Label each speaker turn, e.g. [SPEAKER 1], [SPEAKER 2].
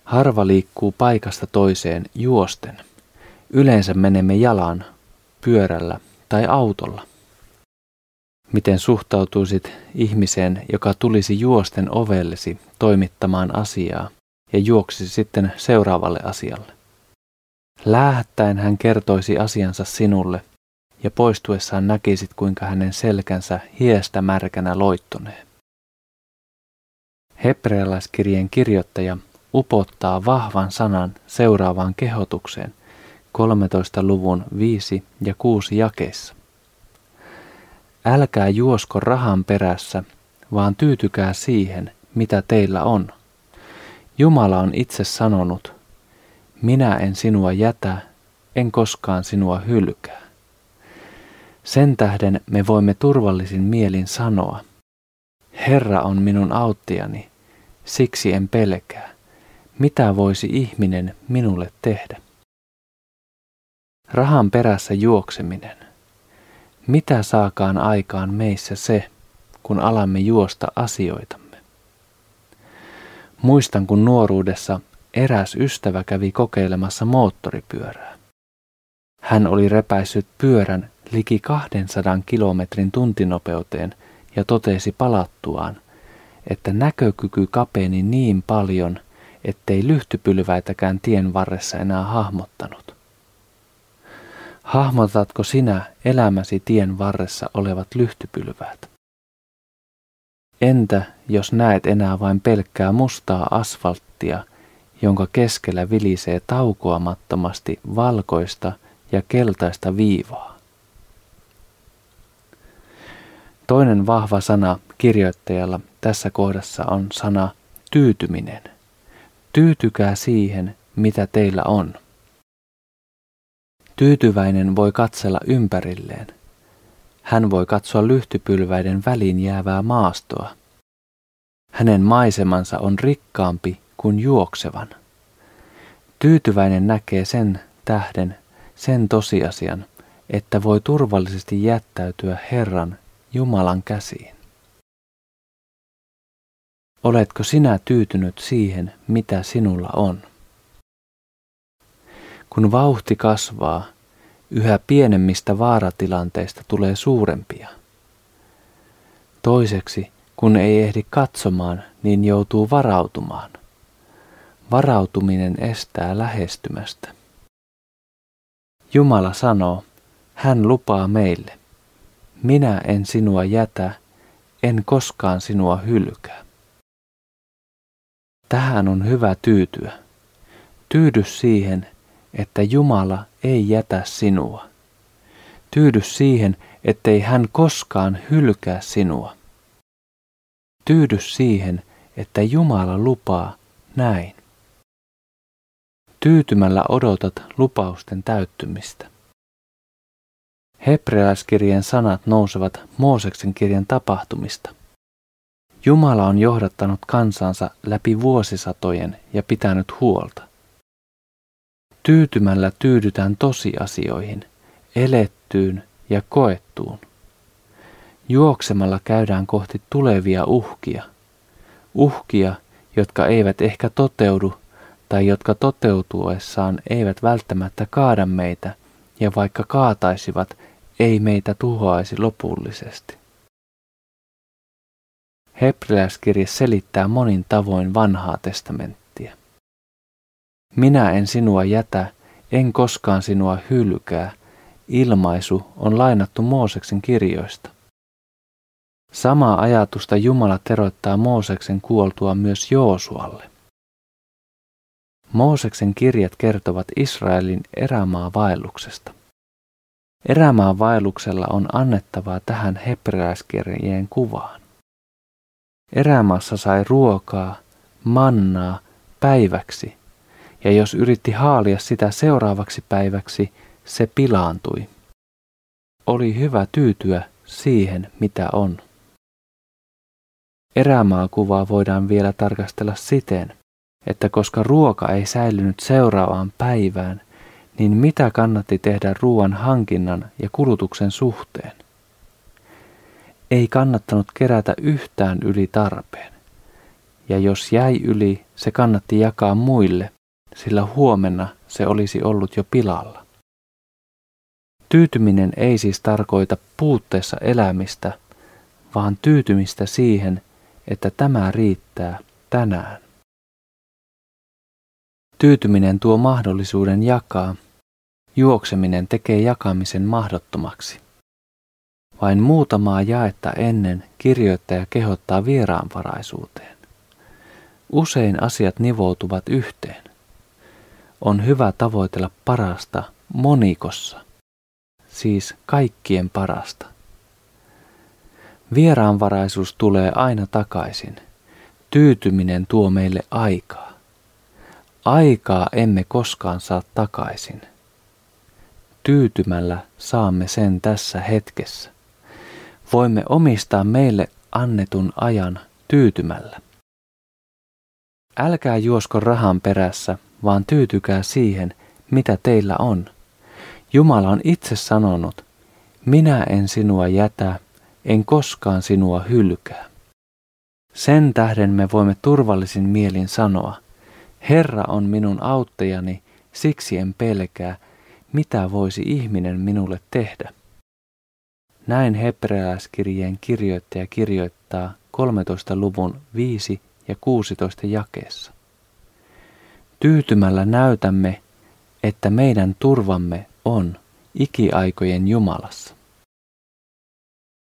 [SPEAKER 1] Harva liikkuu paikasta toiseen juosten. Yleensä menemme jalan, pyörällä tai autolla. Miten suhtautuisit ihmiseen, joka tulisi juosten ovellesi toimittamaan asiaa ja juoksisi sitten seuraavalle asialle? Läähättäen hän kertoisi asiansa sinulle ja poistuessaan näkisit, kuinka hänen selkänsä hiestä märkänä loittonee. Hebrealaiskirjeen kirjoittaja upottaa vahvan sanan seuraavaan kehotukseen 13 luvun 5 ja 6 jakeissa. Älkää juosko rahan perässä, vaan tyytykää siihen, mitä teillä on. Jumala on itse sanonut, minä en sinua jätä, en koskaan sinua hylkää. Sen tähden me voimme turvallisin mielin sanoa, Herra on minun auttijani, siksi en pelkää. Mitä voisi ihminen minulle tehdä? Rahan perässä juokseminen. Mitä saakaan aikaan meissä se, kun alamme juosta asioitamme? Muistan, kun nuoruudessa eräs ystävä kävi kokeilemassa moottoripyörää. Hän oli repäissyt pyörän liki 200 kilometrin tuntinopeuteen ja totesi palattuaan, että näkökyky kapeni niin paljon, ettei lyhtypylväitäkään tien varressa enää hahmottanut. Hahmotatko sinä elämäsi tien varressa olevat lyhtypylväät? Entä jos näet enää vain pelkkää mustaa asfalttia, jonka keskellä vilisee taukoamattomasti valkoista ja keltaista viivaa? Toinen vahva sana kirjoittajalla tässä kohdassa on sana tyytyminen. Tyytykää siihen, mitä teillä on. Tyytyväinen voi katsella ympärilleen. Hän voi katsoa lyhtypylväiden väliin jäävää maastoa. Hänen maisemansa on rikkaampi kuin juoksevan. Tyytyväinen näkee sen tähden, sen tosiasian, että voi turvallisesti jättäytyä Herran, Jumalan käsiin. Oletko sinä tyytynyt siihen, mitä sinulla on? Kun vauhti kasvaa, yhä pienemmistä vaaratilanteista tulee suurempia. Toiseksi, kun ei ehdi katsomaan, niin joutuu varautumaan. Varautuminen estää lähestymästä. Jumala sanoo, hän lupaa meille, minä en sinua jätä, en koskaan sinua hylkää. Tähän on hyvä tyytyä. Tyydy siihen, että Jumala ei jätä sinua. Tyydy siihen, ettei hän koskaan hylkää sinua. Tyydy siihen, että Jumala lupaa näin. Tyytymällä odotat lupausten täyttymistä. Hebrealaiskirjeen sanat nousevat Mooseksen kirjan tapahtumista. Jumala on johdattanut kansansa läpi vuosisatojen ja pitänyt huolta. Tyytymällä tyydytään tosiasioihin, elettyyn ja koettuun. Juoksemalla käydään kohti tulevia uhkia. Uhkia, jotka eivät ehkä toteudu tai jotka toteutuessaan eivät välttämättä kaada meitä ja vaikka kaataisivat, ei meitä tuhoaisi lopullisesti. Hebrealaiskirje selittää monin tavoin vanhaa testamenttia. Minä en sinua jätä, en koskaan sinua hylkää. Ilmaisu on lainattu Mooseksen kirjoista. Samaa ajatusta Jumala teroittaa Mooseksen kuoltua myös Joosualle. Mooseksen kirjat kertovat Israelin erämaavaelluksesta. Erämaavaelluksella on annettavaa tähän hebrealaiskirjeen kuvaan. Erämaassa sai ruokaa, mannaa, päiväksi, ja jos yritti haalia sitä seuraavaksi päiväksi, se pilaantui. Oli hyvä tyytyä siihen, mitä on. Erämaakuvaa voidaan vielä tarkastella siten, että koska ruoka ei säilynyt seuraavaan päivään, niin mitä kannatti tehdä ruoan hankinnan ja kulutuksen suhteen? Ei kannattanut kerätä yhtään yli tarpeen. ja jos jäi yli, se kannatti jakaa muille, sillä huomenna se olisi ollut jo pilalla. Tyytyminen ei siis tarkoita puutteessa elämistä, vaan tyytymistä siihen, että tämä riittää tänään. Tyytyminen tuo mahdollisuuden jakaa, juokseminen tekee jakamisen mahdottomaksi. Vain muutamaa jaetta ennen kirjoittaja kehottaa vieraanvaraisuuteen. Usein asiat nivoutuvat yhteen. On hyvä tavoitella parasta monikossa, siis kaikkien parasta. Vieraanvaraisuus tulee aina takaisin. Tyytyminen tuo meille aikaa. Aikaa emme koskaan saa takaisin. Tyytymällä saamme sen tässä hetkessä. Voimme omistaa meille annetun ajan tyytymällä. Älkää juosko rahan perässä, vaan tyytykää siihen, mitä teillä on. Jumala on itse sanonut, minä en sinua jätä, en koskaan sinua hylkää. Sen tähden me voimme turvallisin mielin sanoa, Herra on minun auttajani, siksi en pelkää, mitä voisi ihminen minulle tehdä. Näin hebrealaiskirjeen kirjoittaja kirjoittaa 13. luvun 5 ja 16 jakeessa. Tyytymällä näytämme, että meidän turvamme on ikiaikojen Jumalassa.